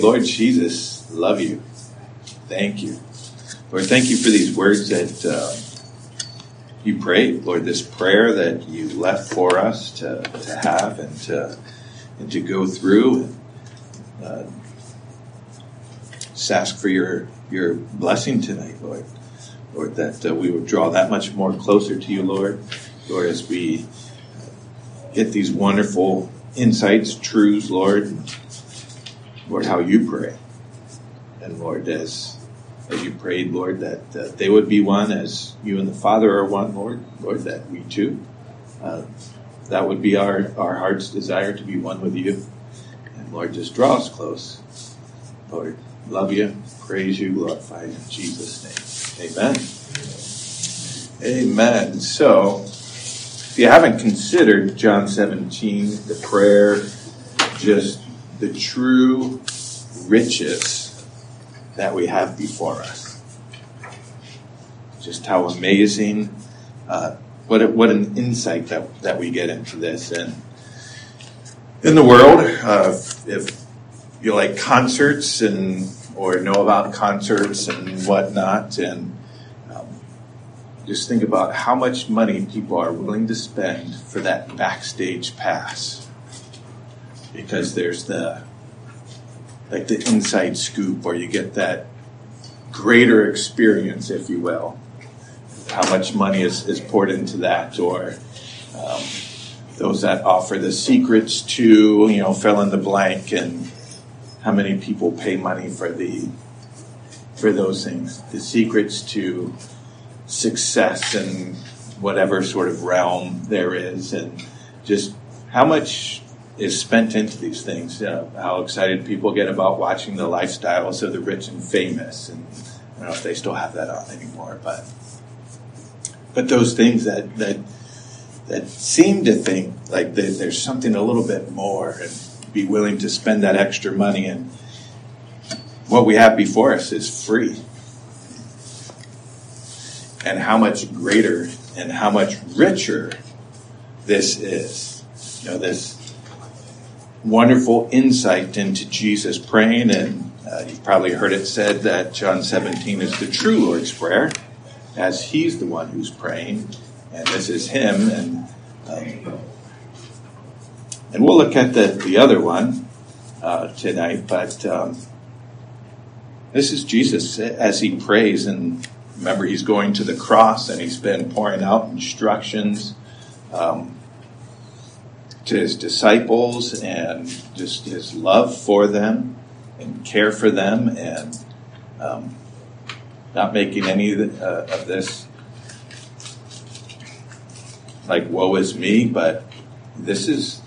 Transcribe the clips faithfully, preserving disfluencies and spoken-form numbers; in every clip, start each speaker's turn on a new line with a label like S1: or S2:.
S1: Lord Jesus, love you. Thank you. Lord, thank you for these words that uh, you prayed. Lord, this prayer that you left for us to, to have and to, and to go through. And, uh, just ask for your, your blessing tonight, Lord. Lord, that uh, we would draw that much more closer to you, Lord. Lord, as we get these wonderful insights, truths, Lord. Lord, how you pray. And Lord, as as you prayed, Lord, that uh, they would be one as you and the Father are one, Lord. Lord, that we too, uh, that would be our, our heart's desire to be one with you. And Lord, just draw us close. Lord, love you, praise you, glorify you in Jesus' name. Amen. Amen. So, if you haven't considered John seventeen, the prayer, just the true riches that we have before us. Just how amazing, uh, what a, what an insight that, that we get into this. And in the world, uh, if you like concerts and or know about concerts and whatnot, and um, just think about how much money people are willing to spend for that backstage pass. Because there's the, like the inside scoop, or you get that greater experience, if you will. How much money is, is poured into that, or um, those that offer the secrets to, you know, fill in the blank, and how many people pay money for the, for those things, the secrets to success in whatever sort of realm there is, and just how much is spent into these things. You know, how excited people get about watching the lifestyles of the rich and famous. And I don't know if they still have that on anymore, but but those things that that that seem to think like that there's something a little bit more and be willing to spend that extra money. And what we have before us is free. And how much greater and how much richer this is. You know, this wonderful insight into Jesus praying, and uh, you've probably heard it said that John seventeen is the true Lord's Prayer, as he's the one who's praying, and this is him. And um, and we'll look at the, the other one uh, tonight, but um, this is Jesus as he prays, and remember he's going to the cross, and he's been pouring out instructions um to his disciples, and just his love for them and care for them, and um, not making any of, the, uh, of this like woe is me, but this is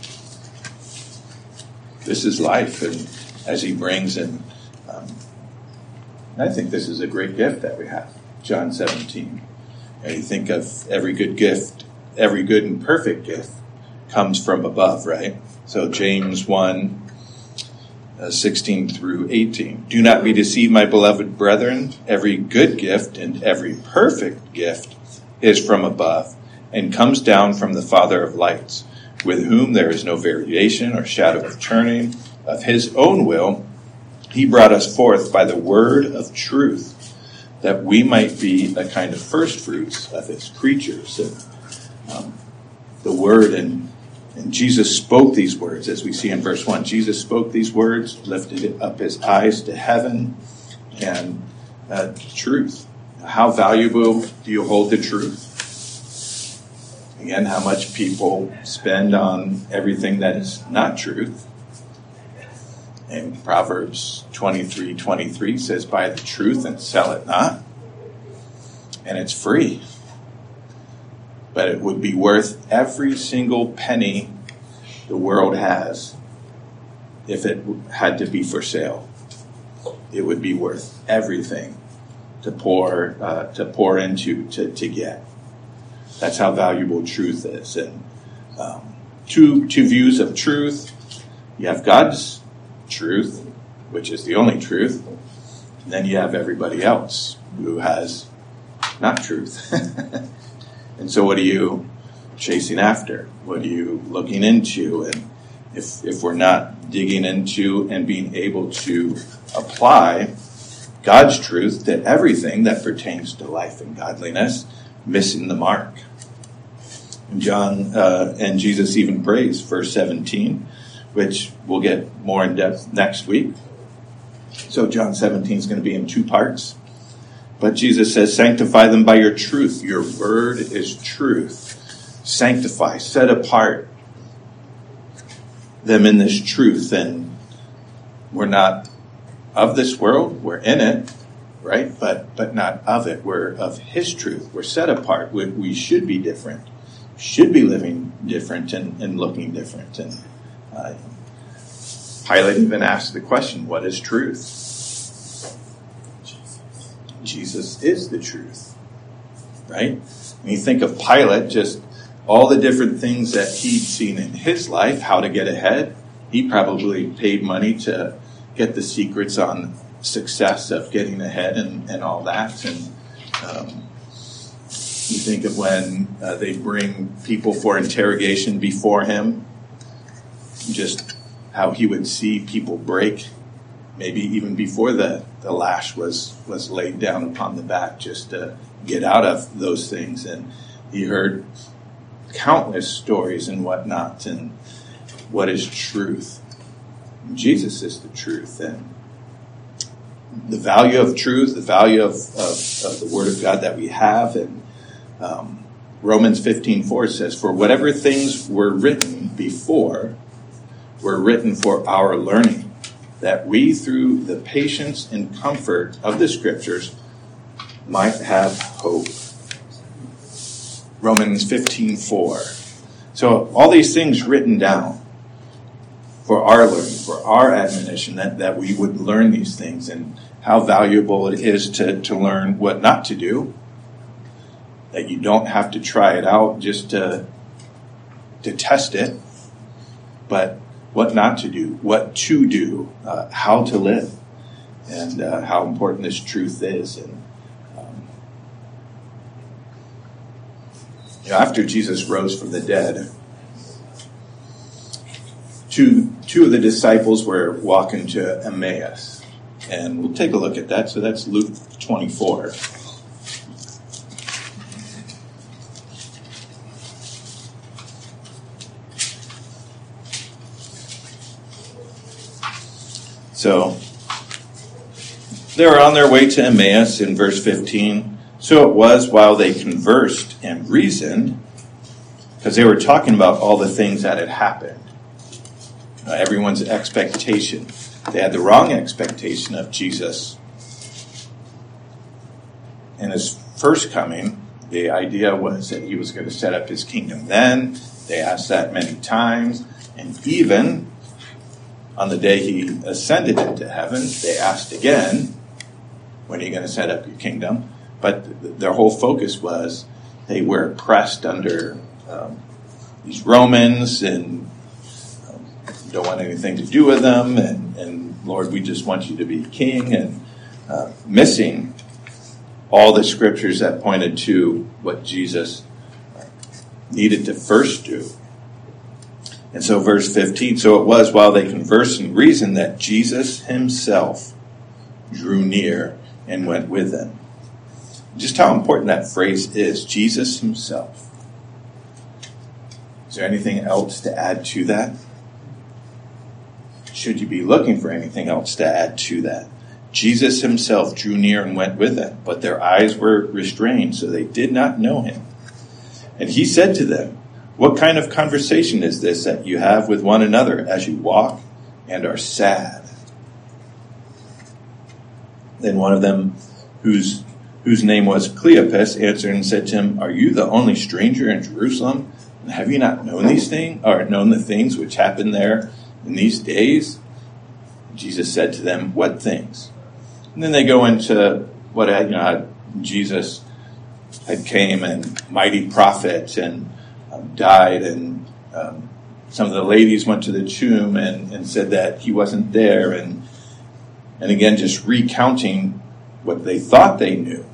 S1: this is life, and as he brings in, um, I think this is a great gift that we have. John seventeen. And you think of every good gift, every good and perfect gift comes from above, right? So James one, uh, sixteen through eighteen. Do not be deceived, my beloved brethren. Every good gift and every perfect gift is from above and comes down from the Father of lights, with whom there is no variation or shadow of turning. Of his own will, he brought us forth by the word of truth, that we might be a kind of first fruits of his creatures. And um, the word and And Jesus spoke these words, as we see in verse one. Jesus spoke these words, lifted up his eyes to heaven, and uh, truth. How valuable do you hold the truth? Again, how much people spend on everything that is not truth. And Proverbs twenty-three twenty-three says, buy the truth and sell it not. And it's free. But it would be worth every single penny the world has if it had to be for sale. It would be worth everything to pour uh, to pour into to, to get. That's how valuable truth is. And um, two two views of truth. You have God's truth, which is the only truth. And then you have everybody else who has not truth. And so what are you chasing after? What are you looking into? And if if we're not digging into and being able to apply God's truth to everything that pertains to life and godliness, missing the mark. John uh, and Jesus even prays, verse seventeen, which we'll get more in depth next week. So John seventeen is going to be in two parts. But Jesus says, sanctify them by your truth. Your word is truth. Sanctify, set apart them in this truth. And we're not of this world. We're in it, right? But but not of it. We're of his truth. We're set apart. We, we should be different. Should be living different and, and looking different. And uh, Pilate even asked the question, what is truth? Jesus is the truth, right? When you think of Pilate, just all the different things that he'd seen in his life, how to get ahead. He probably paid money to get the secrets on success of getting ahead and, and all that. And um, you think of when uh, they bring people for interrogation before him, just how he would see people break, maybe even before the, the lash was, was laid down upon the back, just to get out of those things. And he heard countless stories and whatnot, and what is truth. And Jesus is the truth, and the value of truth, the value of, of, of the Word of God that we have. And um, Romans fifteen four says, for whatever things were written before were written for our learning, that we through the patience and comfort of the Scriptures might have hope. Romans fifteen four. So all these things written down for our learning, for our admonition, that, that we would learn these things, and how valuable it is to, to learn what not to do, that you don't have to try it out just to, to test it, but what not to do, what to do, uh, how to live, and uh, how important this truth is. And um, you know, after Jesus rose from the dead, two two of the disciples were walking to Emmaus, and we'll take a look at that. So that's Luke twenty-four. So they were on their way to Emmaus in verse fifteen. So it was while they conversed and reasoned, because they were talking about all the things that had happened. Uh, everyone's expectation. They had the wrong expectation of Jesus. In his first coming, the idea was that he was going to set up his kingdom then. They asked that many times. And even on the day he ascended into heaven, they asked again, when are you going to set up your kingdom? But th- their whole focus was they were oppressed under um, these Romans, and um, don't want anything to do with them. And, and Lord, we just want you to be king, and uh, missing all the scriptures that pointed to what Jesus needed to first do. And so verse fifteen, so it was while they conversed and reasoned that Jesus himself drew near and went with them. Just how important that phrase is, Jesus himself. Is there anything else to add to that? Should you be looking for anything else to add to that? Jesus himself drew near and went with them, but their eyes were restrained, so they did not know him. And he said to them, what kind of conversation is this that you have with one another as you walk and are sad? Then one of them, whose whose name was Cleopas, answered and said to him, are you the only stranger in Jerusalem? And have you not known these things, or known the things which happened there in these days? Jesus said to them, what things? And then they go into what you know, Jesus had came and mighty prophet and um, died, and um, some of the ladies went to the tomb and, and said that he wasn't there, and and again just recounting what they thought they knew.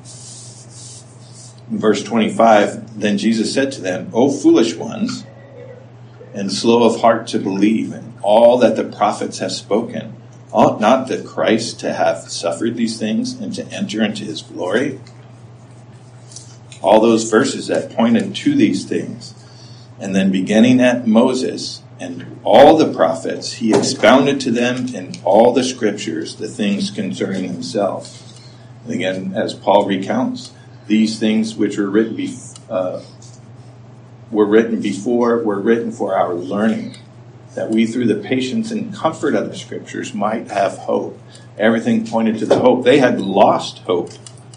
S1: In verse twenty-five, then Jesus said to them, O foolish ones, and slow of heart to believe in all that the prophets have spoken? Ought not the Christ to have suffered these things and to enter into his glory? All those verses that pointed to these things. And then beginning at Moses and all the prophets, he expounded to them in all the scriptures the things concerning himself. And again, as Paul recounts, these things which were written, be, uh, were written before were written for our learning, that we through the patience and comfort of the scriptures might have hope. Everything pointed to the hope. They had lost hope,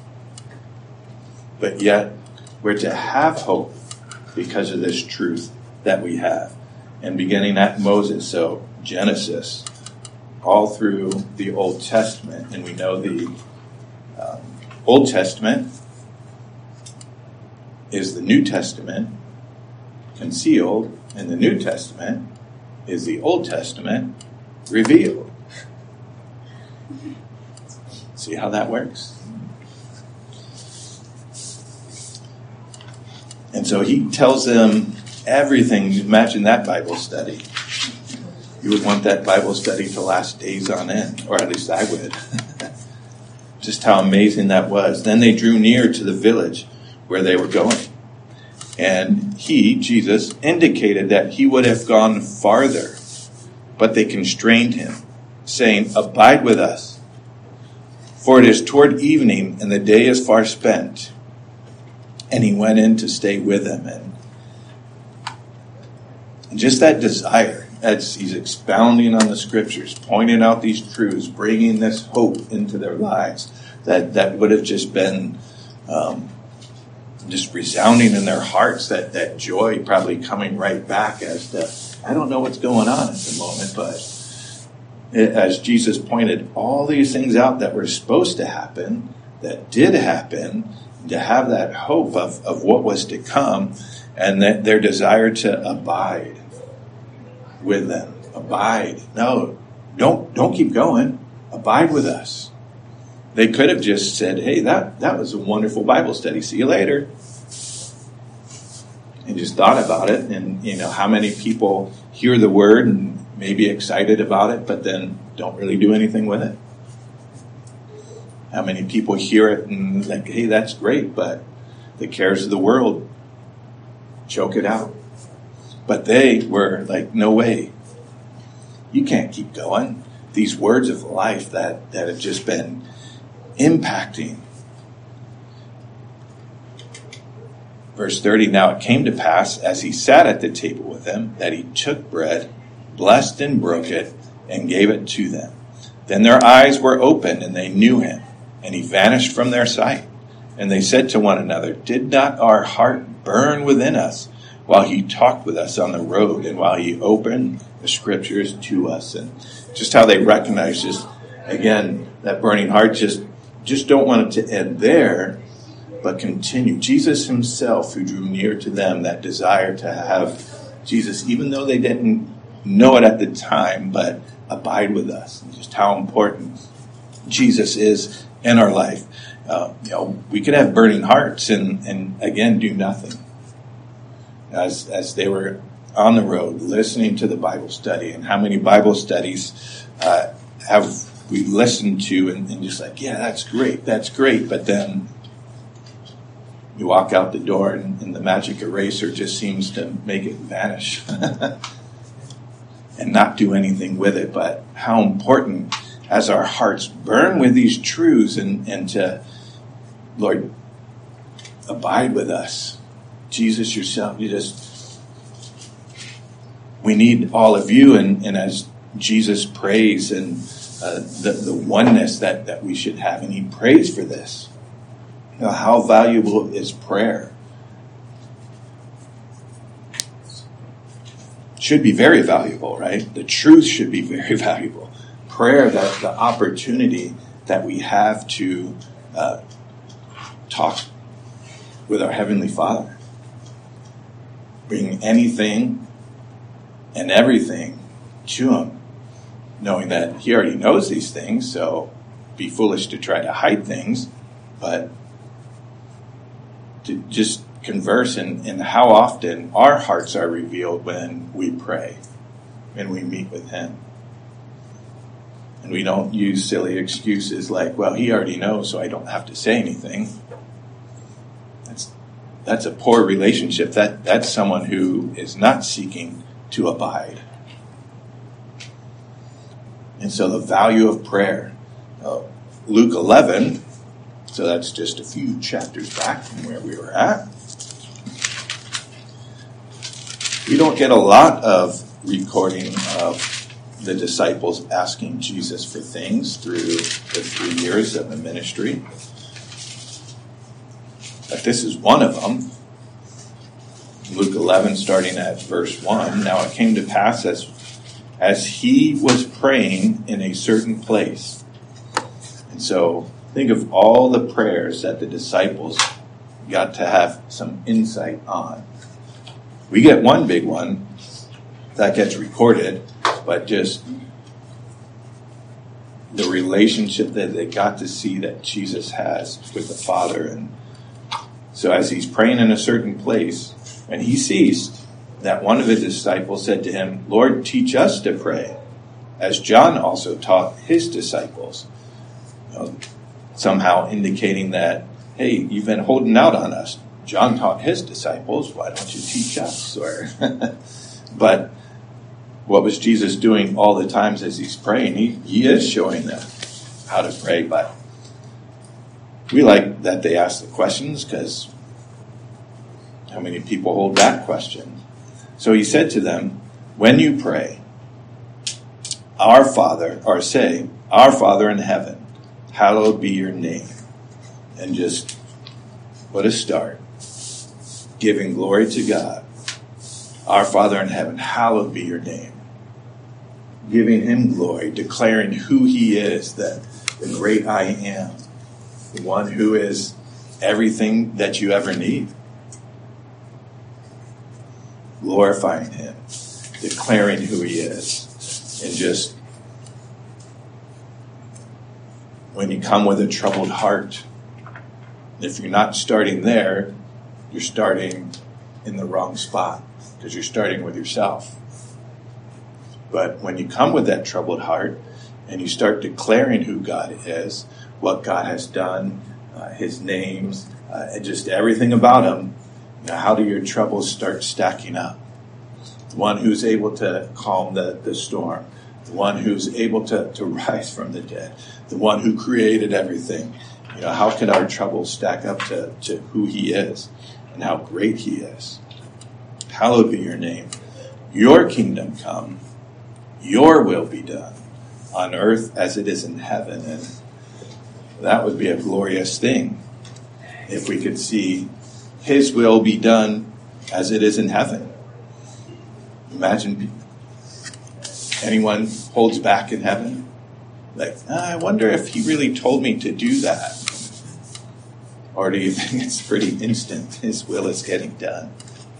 S1: but yet we're to have hope because of this truth that we have. And beginning at Moses, so Genesis, all through the Old Testament, and we know the um, Old Testament is the New Testament concealed, and the New Testament is the Old Testament revealed. See how that works? And so he tells them everything. Imagine that Bible study. You would want that Bible study to last days on end, or at least I would. Just how amazing that was. Then they drew near to the village where they were going. And he, Jesus, indicated that he would have gone farther, but they constrained him, saying, "Abide with us, for it is toward evening, and the day is far spent." And he went in to stay with them. And, and just that desire, as he's expounding on the scriptures, pointing out these truths, bringing this hope into their lives, that, that would have just been um, just resounding in their hearts, that, that joy probably coming right back as to, I don't know what's going on at the moment, but it, as Jesus pointed all these things out that were supposed to happen, that did happen, to have that hope of, of what was to come, and that their desire to abide with them. Abide. No, don't don't keep going. Abide with us. They could have just said, "Hey, that, that was a wonderful Bible study. See you later." And just thought about it. And, you know, how many people hear the word and may be excited about it, but then don't really do anything with it? How many people hear it and like, "Hey, that's great," but the cares of the world choke it out. But they were like, "No way. You can't keep going." These words of life that, that have just been impacting. Verse thirty, "Now it came to pass, as he sat at the table with them, that he took bread, blessed and broke it, and gave it to them. Then their eyes were opened, and they knew him. And he vanished from their sight. And they said to one another, 'Did not our heart burn within us while he talked with us on the road and while he opened the scriptures to us?'" And just how they recognize, just again, that burning heart, just, just don't want it to end there, but continue. Jesus himself, who drew near to them, that desire to have Jesus, even though they didn't know it at the time, but abide with us. And just how important Jesus is in our life. Uh, you know, we could have burning hearts and, and again, do nothing. As, as they were on the road listening to the Bible study, and how many Bible studies uh, have we listened to and, and just like, yeah, that's great, that's great. But then you walk out the door and, and the magic eraser just seems to make it vanish and not do anything with it. But how important, as our hearts burn with these truths, and, and to, Lord, abide with us. Jesus yourself, you just, we need all of you. And, and as Jesus prays, and uh, the, the oneness that, that we should have, and he prays for this. You know, how valuable is prayer? Should be very valuable, right? The truth should be very valuable. Prayer, that the opportunity that we have to uh, talk with our Heavenly Father. Bring anything and everything to him, knowing that he already knows these things, so be foolish to try to hide things, but to just converse in, in how often our hearts are revealed when we pray, when we meet with him. And we don't use silly excuses like, well, he already knows, so I don't have to say anything. That's that's a poor relationship. That that's someone who is not seeking to abide. And so the value of prayer. Uh, Luke eleven, so that's just a few chapters back from where we were at. We don't get a lot of recording of the disciples asking Jesus for things through the three years of the ministry. But this is one of them. Luke eleven, starting at verse one. Now it came to pass as, as he was praying in a certain place. And so think of all the prayers that the disciples got to have some insight on. We get one big one that gets recorded, but just the relationship that they got to see that Jesus has with the Father. And so as he's praying in a certain place, and he ceased, that one of his disciples said to him, Lord, teach us to pray, as John also taught his disciples. You know, somehow indicating that, hey, you've been holding out on us. John taught his disciples, why don't you teach us? Or, but what was Jesus doing all the times as he's praying? He, he is showing them how to pray, but we like that they ask the questions, because how many people hold that question? So he said to them, when you pray, our Father, or say, our Father in heaven, hallowed be your name. And just, what a start. Giving glory to God. Our Father in heaven, hallowed be your name. Giving him glory, declaring who he is, that the great I am, the one who is everything that you ever need. Glorifying him, declaring who he is. And just, when you come with a troubled heart, if you're not starting there, you're starting in the wrong spot, because you're starting with yourself. But when you come with that troubled heart and you start declaring who God is, what God has done, uh, his names, uh, and just everything about him, you know, how do your troubles start stacking up? The one who's able to calm the, the storm, the one who's able to, to rise from the dead, the one who created everything. You know, how can our troubles stack up to, to who he is and how great he is? Hallowed be your name. Your kingdom come. Your will be done on earth as it is in heaven. And that would be a glorious thing if we could see his will be done as it is in heaven. Imagine anyone holds back in heaven. Like, ah, I wonder if he really told me to do that. Or do you think it's pretty instant? His will is getting done.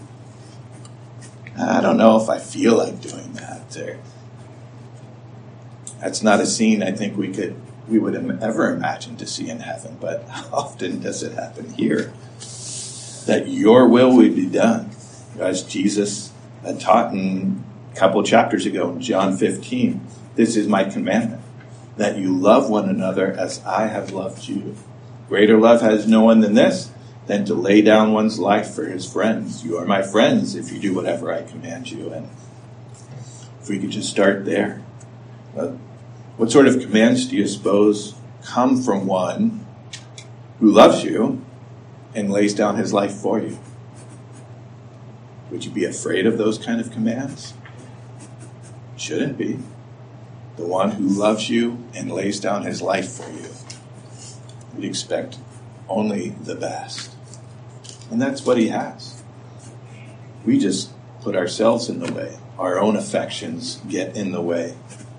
S1: I don't know if I feel like doing that. Or, that's not a scene I think we could we would ever imagine to see in heaven. But how often does it happen here? That your will would be done. As Jesus had taught in a couple of chapters ago in John fifteen. This is my commandment, that you love one another as I have loved you. Greater love has no one than this, than to lay down one's life for his friends. You are my friends if you do whatever I command you. And if we could just start there. Uh, what sort of commands do you suppose come from one who loves you and lays down his life for you? Would you be afraid of those kind of commands? Shouldn't be. The one who loves you and lays down his life for you. We'd expect only the best. And that's what he has. We just put ourselves in the way. Our own affections get in the way.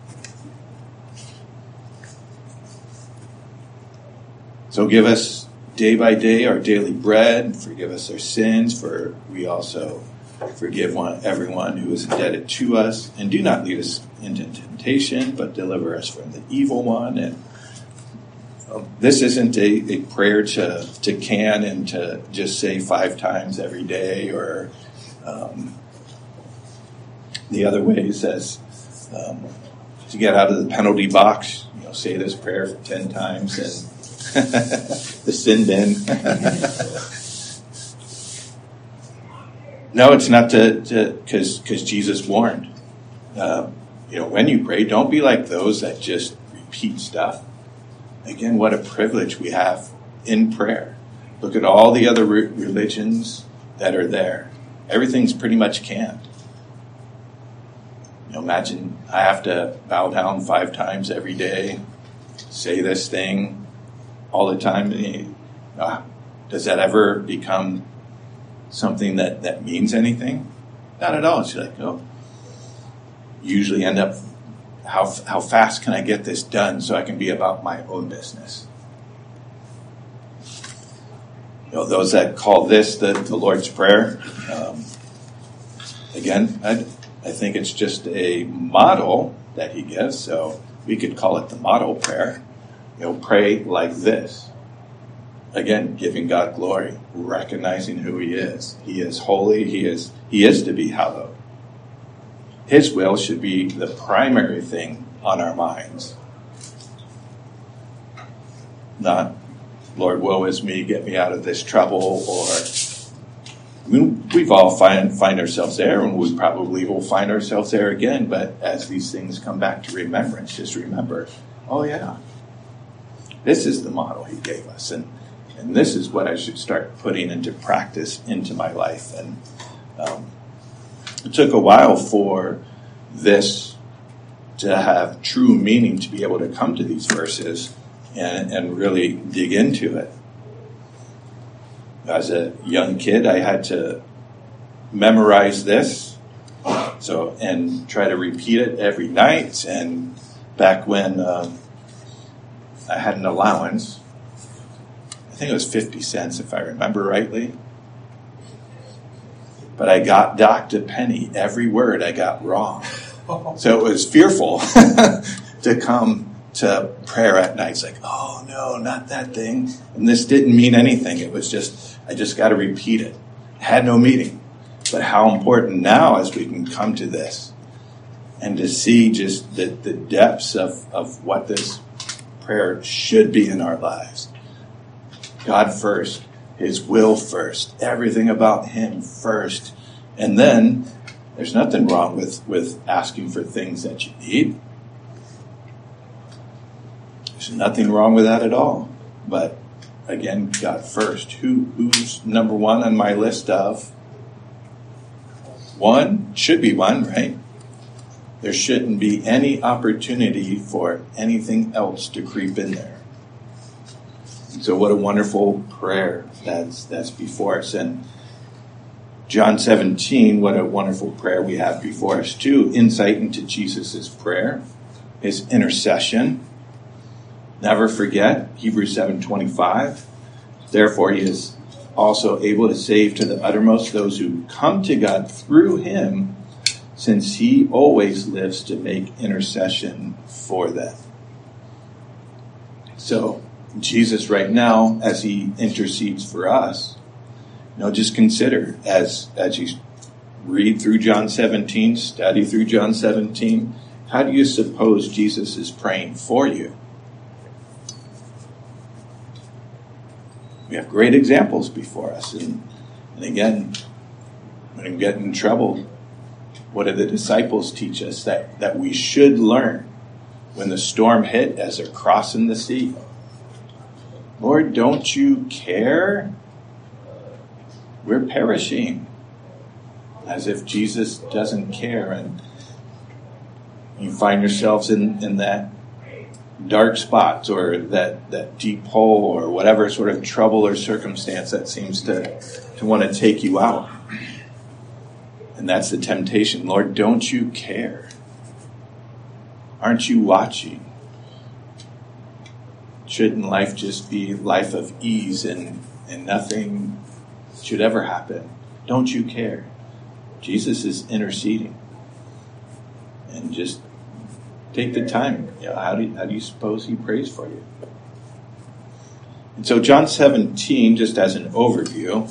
S1: So give us day by day our daily bread. Forgive us our sins, for we also forgive one, everyone who is indebted to us. And do not lead us into temptation, but deliver us from the evil one. And This isn't a, a prayer to, to can and to just say five times every day, or um, the other ways as um, to get out of the penalty box. You know, say this prayer for ten times and the sin bin. No, it's not to because because Jesus warned. Uh, you know, when you pray, don't be like those that just repeat stuff. Again, what a privilege we have in prayer. Look at all the other re- religions that are there. Everything's pretty much canned. You know, imagine I have to bow down five times every day, say this thing all the time. Uh, does that ever become something that, that means anything? Not at all. It's like, oh, usually end up, how how fast can I get this done so I can be about my own business? You know, those that call this the, the Lord's Prayer, um, again, I, I think it's just a model that he gives, so we could call it the model prayer. You know, pray like this. Again, giving God glory, recognizing who he is. He is holy. He is he is to be hallowed. His will should be the primary thing on our minds. Not, Lord, woe is me, get me out of this trouble, or I mean, we've all find find ourselves there, and we probably will find ourselves there again. But as these things come back to remembrance, just remember, oh yeah, this is the model he gave us, and and this is what I should start putting into practice into my life. And um, it took a while for this to have true meaning, to be able to come to these verses and, and really dig into it. As a young kid, I had to memorize this, so and try to repeat it every night. And back when uh, I had an allowance, I think it was fifty cents, if I remember rightly. But I got docked a penny every word I got wrong. So it was fearful to come to prayer at night. It's like, oh no, not that thing. And this didn't mean anything. It was just, I just got to repeat it. It had no meaning. But how important now as we can come to this and to see just the, the depths of, of what this prayer should be in our lives. God first, his will first, everything about him first. And then there's nothing wrong with, with asking for things that you need. There's nothing wrong with that at all. But again, God first. Who who's number one on my list of? One should be one, right? There shouldn't be any opportunity for anything else to creep in there. So what a wonderful prayer that's that's before us. And John seventeen, what a wonderful prayer we have before us too. Insight into Jesus' prayer, his intercession. Never forget Hebrews seven twenty-five. Therefore he is also able to save to the uttermost those who come to God through him, since he always lives to make intercession for them. So Jesus right now, as he intercedes for us, you know, just consider as as you read through John seventeen, study through John seventeen, how do you suppose Jesus is praying for you? We have great examples before us. And, and again, when we get in trouble, what do the disciples teach us that, that we should learn when the storm hit as they're crossing the sea? Lord, don't you care? We're perishing. As if Jesus doesn't care. And you find yourselves in, in that dark spot or that, that deep hole or whatever sort of trouble or circumstance that seems to, to want to take you out. And that's the temptation. Lord, don't you care? Aren't you watching? Shouldn't life just be life of ease and, and nothing should ever happen? Don't you care? Jesus is interceding. And just take the time. You know, how do you, how do you suppose he prays for you? And so John seventeen, just as an overview,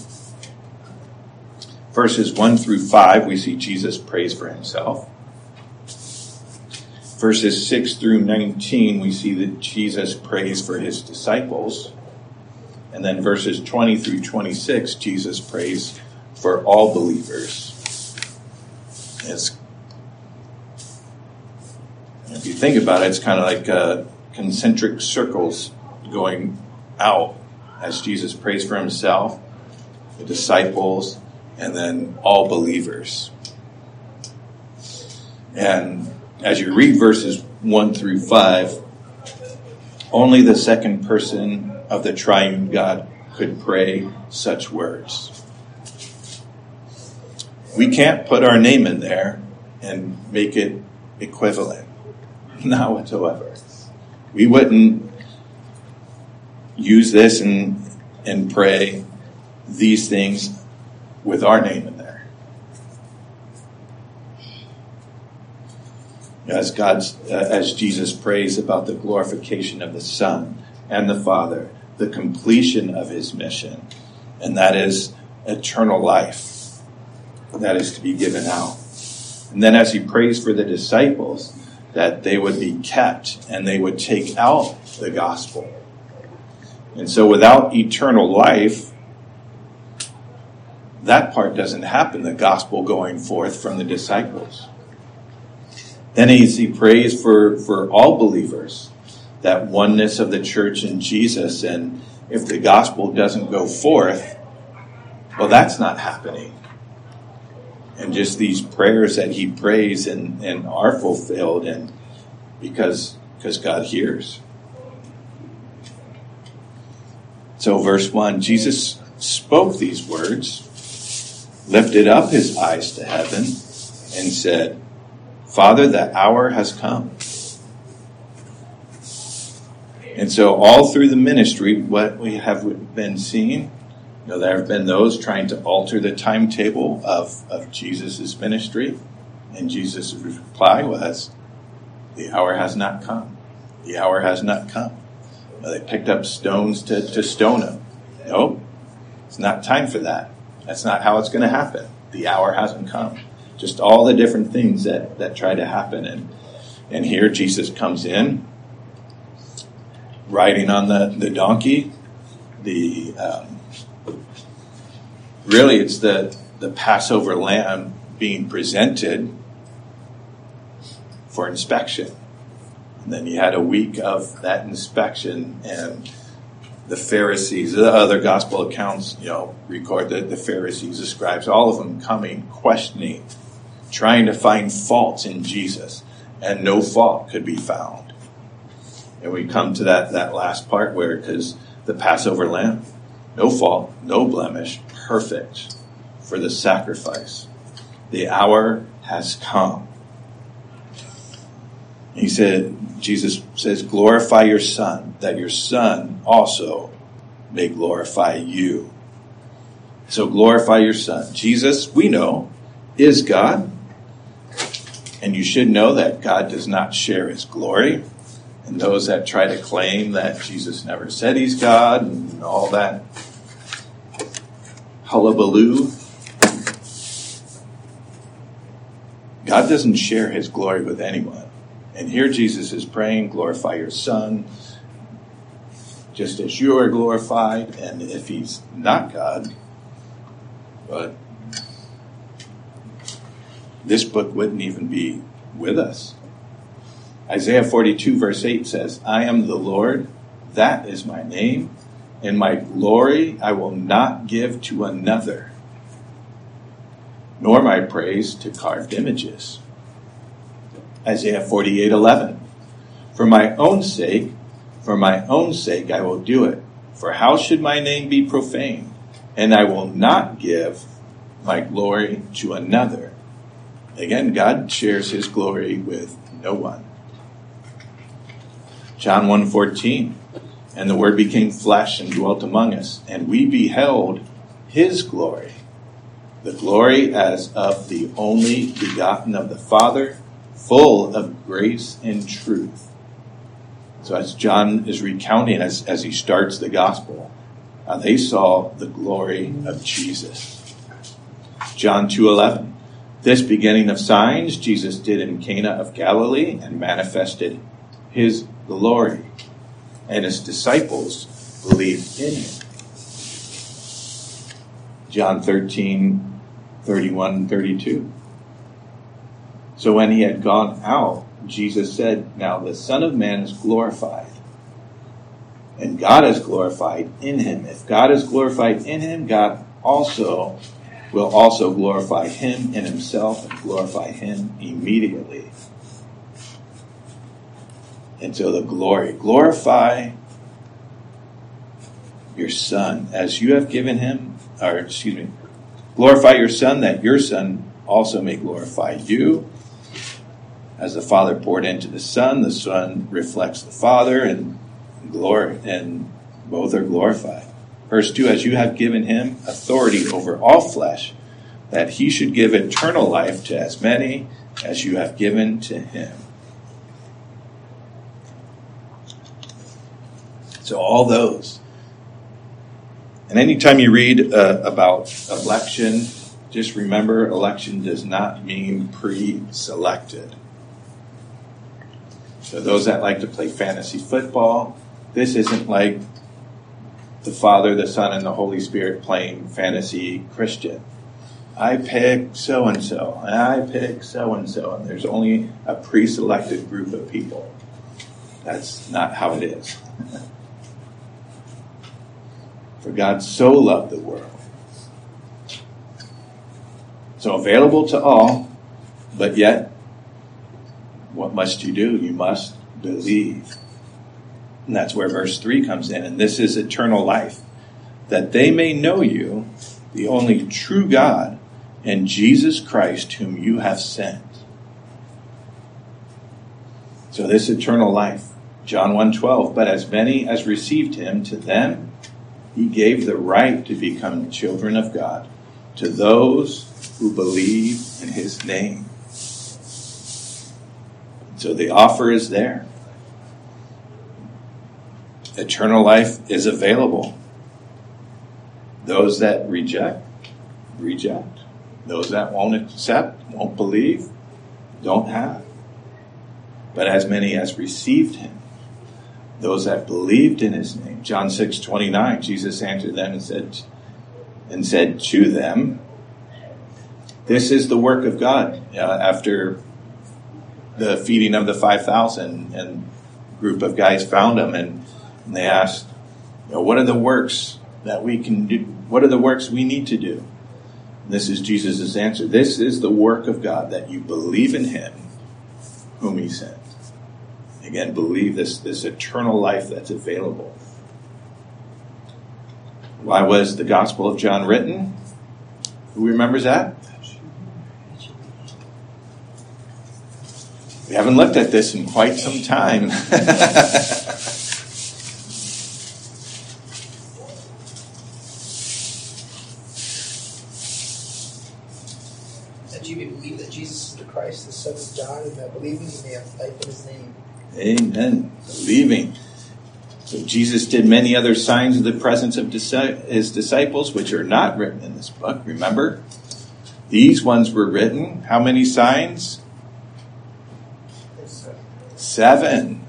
S1: verses one through five, we see Jesus prays for himself. Verses six through nineteen, we see that Jesus prays for his disciples. And then verses twenty through twenty-six, Jesus prays for all believers. It's, if you think about it, it's kind of like uh, concentric circles going out as Jesus prays for himself, the disciples, and then all believers. And as you read verses one through five, only the second person of the triune God could pray such words. We can't put our name in there and make it equivalent. Not whatsoever. We wouldn't use this and and pray these things with our name in there. As God's, uh, as Jesus prays about the glorification of the Son and the Father, the completion of his mission, and that is eternal life that is to be given out. And then as he prays for the disciples, that they would be kept and they would take out the gospel. And so without eternal life, that part doesn't happen, the gospel going forth from the disciples. Then as he prays for, for all believers, that oneness of the church in Jesus, and if the gospel doesn't go forth, well, that's not happening. And just these prayers that he prays and, and are fulfilled, and because, because God hears. So verse one, Jesus spoke these words, lifted up his eyes to heaven, and said, Father, the hour has come. And so all through the ministry, what we have been seeing, you know, there have been those trying to alter the timetable of, of Jesus' ministry. And Jesus' reply was, the hour has not come. The hour has not come. Now, they picked up stones to, to stone him. Nope, it's not time for that. That's not how it's going to happen. The hour hasn't come. Just all the different things that, that try to happen. And, and here Jesus comes in, riding on the, the donkey. The um, Really, it's the, the Passover lamb being presented for inspection. And then you had a week of that inspection, and the Pharisees, the other gospel accounts, you know, record that the Pharisees, the scribes, all of them coming, questioning, trying to find faults in Jesus, and no fault could be found. And we come to that, that last part where, because the Passover lamb, no fault, no blemish, perfect for the sacrifice. The hour has come. He said, Jesus says, glorify your Son, that your Son also may glorify you. So glorify your Son. Jesus, we know, is God. And you should know that God does not share his glory. And those that try to claim that Jesus never said he's God and all that hullabaloo, God doesn't share his glory with anyone. And here Jesus is praying, glorify your Son, just as you are glorified. And if he's not God, but this book wouldn't even be with us. Isaiah forty-two verse eight says, I am the Lord, that is my name, and my glory I will not give to another, nor my praise to carved images. Isaiah forty-eight eleven, for my own sake, for my own sake I will do it. For how should my name be profaned? And I will not give my glory to another. Again, God shares his glory with no one. John one fourteen, and the Word became flesh and dwelt among us, and we beheld his glory, the glory as of the only begotten of the Father, full of grace and truth. So as John is recounting, as, as he starts the gospel, uh, they saw the glory of Jesus. John two eleven. This beginning of signs Jesus did in Cana of Galilee and manifested his glory. And his disciples believed in him. John thirteen, thirty-one and thirty-two. So when he had gone out, Jesus said, now the Son of Man is glorified, and God is glorified in him. If God is glorified in him, God also will also glorify him in himself and glorify him immediately. And so the glory, glorify your Son as you have given him, or excuse me, glorify your Son that your Son also may glorify you. As the Father poured into the Son, the Son reflects the Father, and glory, and both are glorified. Verse two, as you have given him authority over all flesh, that he should give eternal life to as many as you have given to him. So all those. And anytime you read uh, about election, just remember election does not mean pre-selected. So those that like to play fantasy football, this isn't like the Father, the Son, and the Holy Spirit playing fantasy Christian. I pick so-and-so, and I pick so-and-so, and there's only a pre-selected group of people. That's not how it is. For God so loved the world. So available to all, but yet, what must you do? You must believe. And that's where verse three comes in. And this is eternal life, that they may know you, the only true God, and Jesus Christ, whom you have sent. So this eternal life, John one twelve, but as many as received him, to them he gave the right to become children of God, to those who believe in his name. So the offer is there. Eternal life is available. Those that reject, reject. Those that won't accept, won't believe, don't have. But as many as received him, those that believed in his name. John six twenty-nine, Jesus answered them and said, and said to them, this is the work of God. Uh, after the feeding of the five thousand, and a group of guys found him, and, and they asked, you know, what are the works that we can do? What are the works we need to do? And this is Jesus' answer. This is the work of God, that you believe in him whom he sent. Again, believe this, this eternal life that's available. Why was the Gospel of John written? Who remembers that? We haven't looked at this in quite some time.
S2: That you may believe that Jesus is the Christ, the Son of God, and that believing you may have life in his name.
S1: Amen. Believing. So Jesus did many other signs in the presence of his disciples, which are not written in this book. Remember? These ones were written. How many signs? Seven.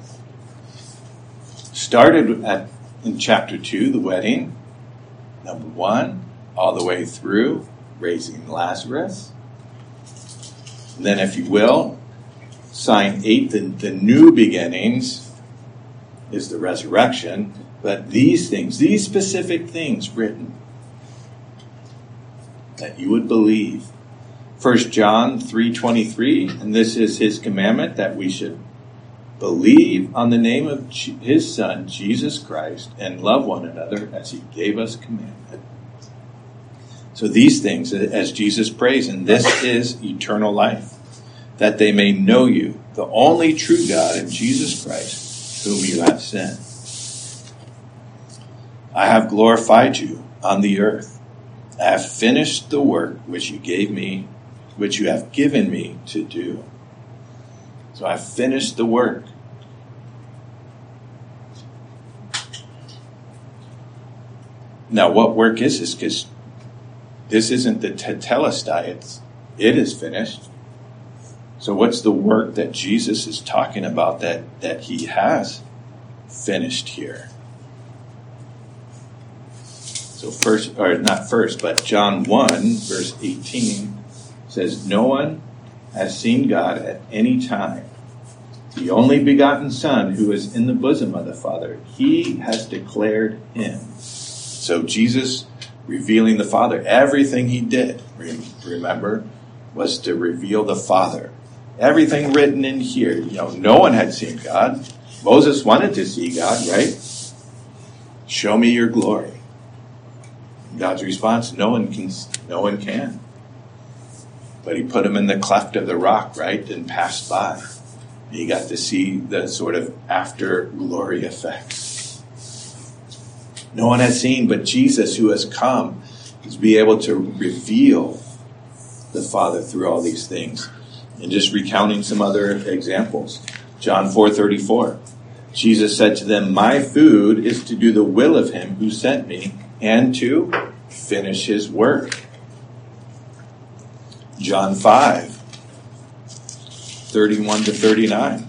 S1: Started at in chapter two, the wedding. Number one, all the way through, raising Lazarus. And then, if you will, sign eight, the, the new beginnings, is the resurrection. But these things, these specific things written, that you would believe. First John three twenty-three, and this is his commandment, that we should believe on the name of his Son, Jesus Christ, and love one another as he gave us commandment. So these things, as Jesus prays, and this is eternal life, that they may know you, the only true God, and Jesus Christ, whom you have sent. I have glorified you on the earth. I have finished the work which you gave me, which you have given me to do. So I've finished the work. Now, what work is this? Because this isn't the tetelestai. It's, it is finished. So what's the work that Jesus is talking about that, that he has finished here? So first, or not first, but John one, verse eighteen says, no one has seen God at any time. The only begotten Son who is in the bosom of the Father, he has declared him. So Jesus revealing the Father, everything he did, remember, was to reveal the Father. Everything written in here, you know, no one had seen God. Moses wanted to see God, right? Show me your glory. God's response, no one can, no one can. But he put him in the cleft of the rock, right, and passed by. He got to see the sort of after glory effect. No one has seen but Jesus, who has come to be able to reveal the Father through all these things. And just recounting some other examples. John four thirty-four. Jesus said to them, my food is to do the will of him who sent me and to finish his work. John five thirty-one to thirty-nine.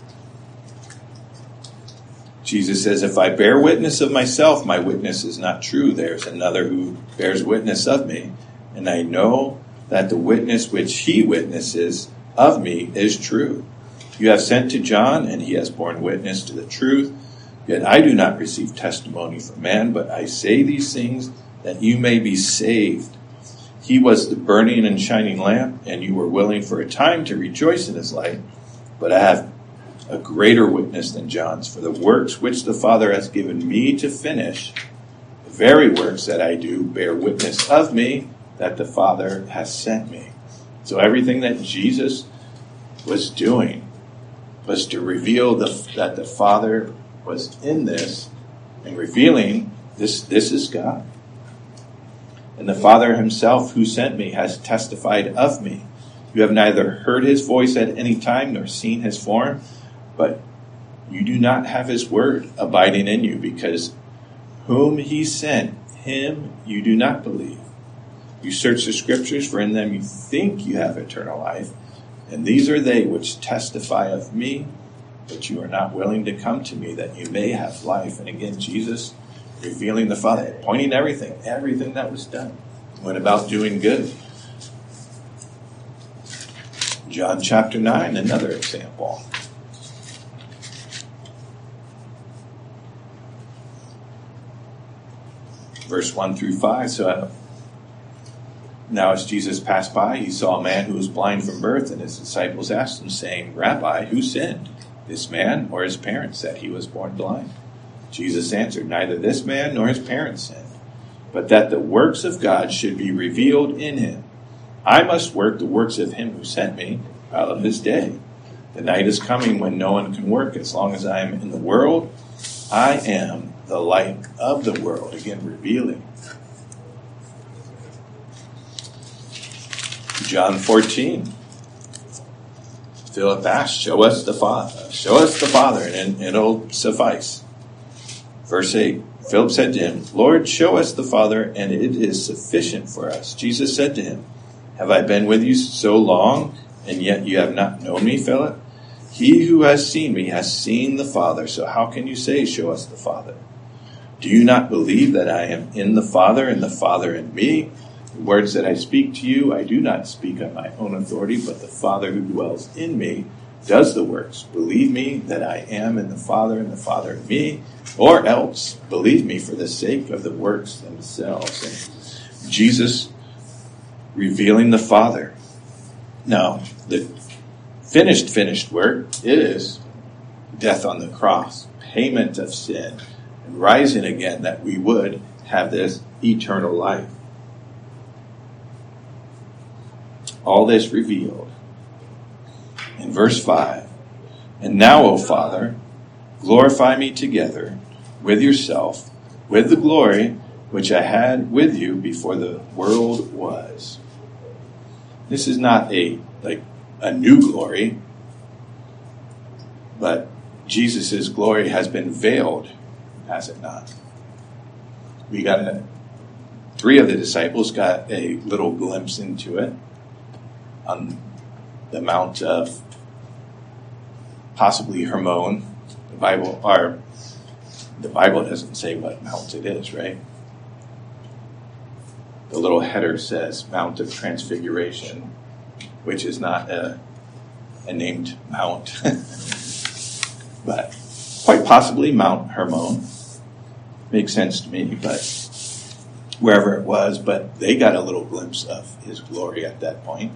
S1: Jesus says, if I bear witness of myself, my witness is not true. There's another who bears witness of me, and I know that the witness which he witnesses of me is true. You have sent to John, and he has borne witness to the truth. Yet I do not receive testimony from man, but I say these things that you may be saved. He was the burning and shining lamp, and you were willing for a time to rejoice in his light. But I have a greater witness than John's, for the works which the Father has given me to finish, the very works that I do bear witness of me, that the Father has sent me. So everything that Jesus was doing was to reveal the, that the Father was in this and revealing this, this is God. And the Father himself who sent me has testified of me. You have neither heard his voice at any time nor seen his form, but you do not have his word abiding in you, because whom he sent, him you do not believe. You search the scriptures, for in them you think you have eternal life, and these are they which testify of me, but you are not willing to come to me that you may have life. And again, Jesus revealing the Father, pointing everything, everything that was done, went about doing good. John chapter nine, another example. Verse one through five. So uh, now as Jesus passed by, he saw a man who was blind from birth, and his disciples asked him, saying, Rabbi, who sinned, this man or his parents, that he was born blind? Jesus answered, neither this man nor his parents sinned, but that the works of God should be revealed in him. I must work the works of him who sent me while of his day. The night is coming when no one can work. As long as I am in the world, I am the light of the world. Again, revealing. John fourteen. Philip asked, show us the Father. Show us the Father, and it'll suffice. Verse eight. Philip said to him, Lord, show us the Father, and it is sufficient for us. Jesus said to him, have I been with you so long, and yet you have not known me, Philip? He who has seen me has seen the Father. So how can you say, show us the Father? Do you not believe that I am in the Father, and the Father in me? The words that I speak to you, I do not speak on my own authority, but the Father who dwells in me does the works. Believe me that I am in the Father, and the Father in me, or else believe me for the sake of the works themselves. And Jesus revealing the Father. Now, the finished, finished work is death on the cross, payment of sin, and rising again, that we would have this eternal life. All this revealed. In verse five, and now, O Father, glorify me together with yourself, with the glory which I had with you before the world was. This is not a like a new glory, but Jesus' glory has been veiled, has it not? we got a, three of the disciples got a little glimpse into it on the Mount of possibly Hermon. The Bible, or the Bible doesn't say what mount it is, right? The little header says Mount of Transfiguration, which is not a, a named mount, but quite possibly Mount Hermon. Makes sense to me, but wherever it was, but they got a little glimpse of his glory at that point.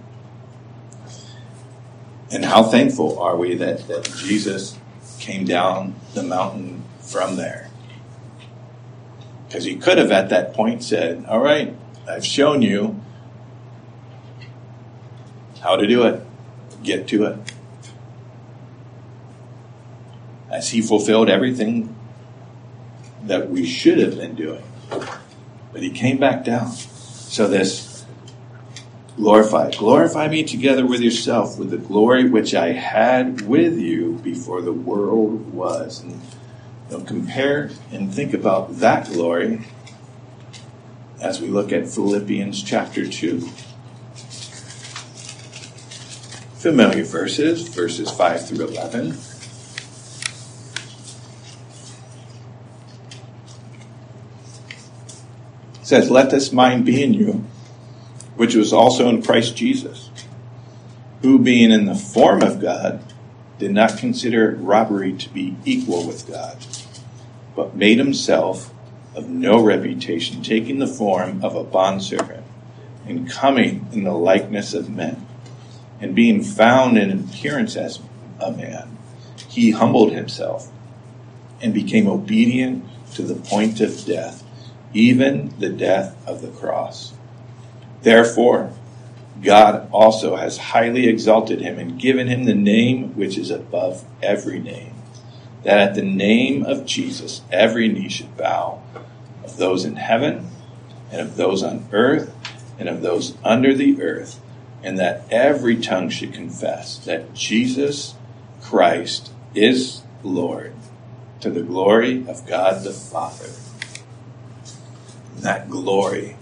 S1: And how thankful are we that, that Jesus came down the mountain from there? Because he could have at that point said, all right, I've shown you how to do it. Get to it. As he fulfilled everything that we should have been doing. But he came back down. So this glorify, glorify me together with yourself with the glory which I had with you before the world was. And you know, compare and think about that glory as we look at Philippians chapter two. Familiar verses, verses five through eleven. It says, let this mind be in you, which was also in Christ Jesus, who being in the form of God, did not consider it robbery to be equal with God, but made himself of no reputation, taking the form of a bondservant, and coming in the likeness of men. And being found in appearance as a man, he humbled himself and became obedient to the point of death, even the death of the cross. Therefore, God also has highly exalted him and given him the name which is above every name, that at the name of Jesus every knee should bow, of those in heaven and of those on earth and of those under the earth, and that every tongue should confess that Jesus Christ is Lord, to the glory of God the Father. That glory.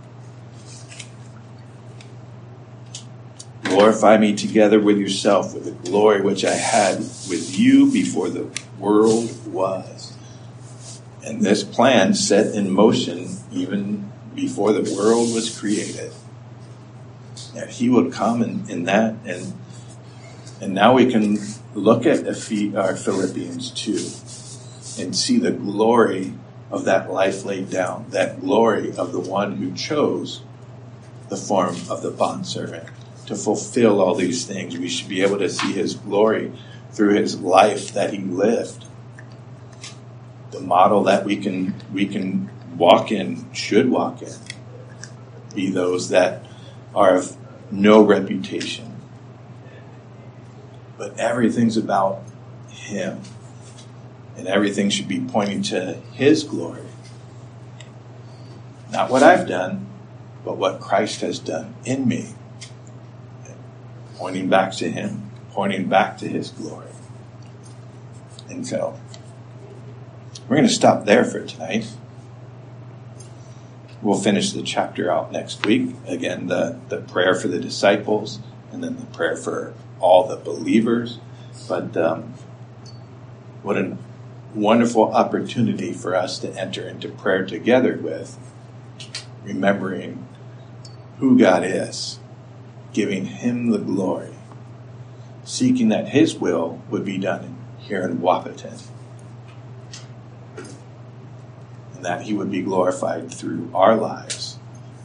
S1: Glorify me together with yourself with the glory which I had with you before the world was. And this plan set in motion even before the world was created. That he would come in, in that, and and now we can look at our Philippians two and see the glory of that life laid down, that glory of the one who chose the form of the bondservant to fulfill all these things. We should be able to see his glory through his life that he lived. The model that we can we can walk in, should walk in, be those that are of no reputation. But everything's about him. And everything should be pointing to his glory. Not what I've done, but what Christ has done in me. Pointing back to him, pointing back to his glory. And so, we're going to stop there for tonight. We'll finish the chapter out next week. Again, the, the prayer for the disciples, and then the prayer for all the believers. But um, what a wonderful opportunity for us to enter into prayer together with, remembering who God is, giving him the glory, seeking that his will would be done here in Wahpeton, and that he would be glorified through our lives.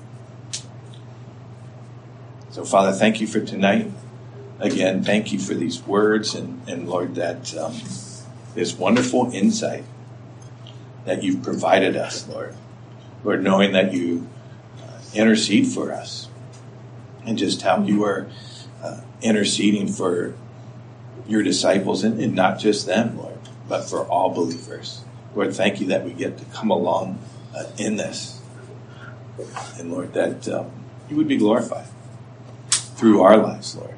S1: So, Father, thank you for tonight. Again, thank you for these words, and, and Lord, that um, this wonderful insight that you've provided us, Lord. Lord, knowing that you uh, intercede for us, and just how you are uh, interceding for your disciples, and, and not just them, Lord, but for all believers. Lord, thank you that we get to come along uh, in this. And Lord, that um, you would be glorified through our lives, Lord.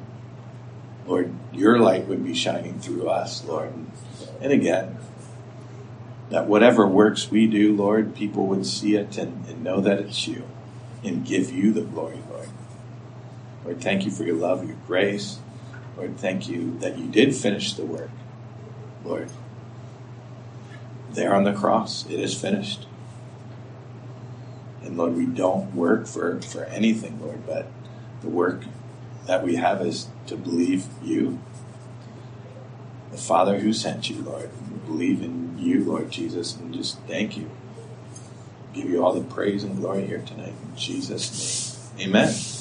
S1: Lord, your light would be shining through us, Lord. And again, that whatever works we do, Lord, people would see it and, and know that it's you and give you the glory, Lord. Lord, thank you for your love, your grace. Lord, thank you that you did finish the work, Lord. There on the cross, it is finished. And Lord, we don't work for, for anything, Lord, but the work that we have is to believe you, the Father who sent you, Lord. We believe in you, Lord Jesus, and just thank you. Give you all the praise and glory here tonight in Jesus' name. Amen.